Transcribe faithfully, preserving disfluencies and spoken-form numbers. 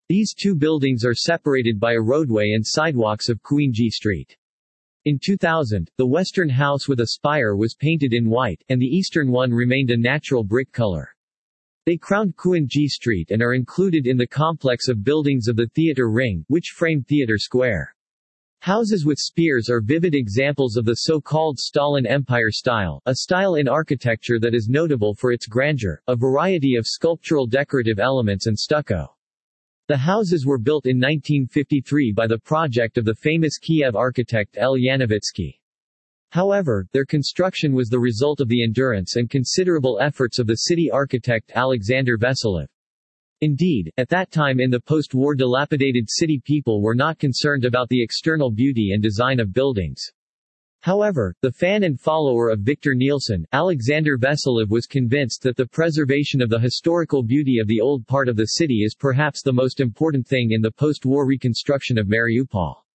These two buildings are separated by a roadway and sidewalks of Kuinji Street. In two thousand, the western house with a spire was painted in white, and the eastern one remained a natural brick color. They crowned Kuinji Street and are included in the complex of buildings of the Theater Ring, which frame Theater Square. Houses with spears are vivid examples of the so-called Stalin Empire style, a style in architecture that is notable for its grandeur, a variety of sculptural decorative elements and stucco. The houses were built in nineteen fifty-three by the project of the famous Kiev architect L. Yanovitsky. However, their construction was the result of the endurance and considerable efforts of the city architect Alexander Veselov. Indeed, at that time in the post-war dilapidated city, people were not concerned about the external beauty and design of buildings. However, the fan and follower of Victor Nielsen, Alexander Veselov was convinced that the preservation of the historical beauty of the old part of the city is perhaps the most important thing in the post-war reconstruction of Mariupol.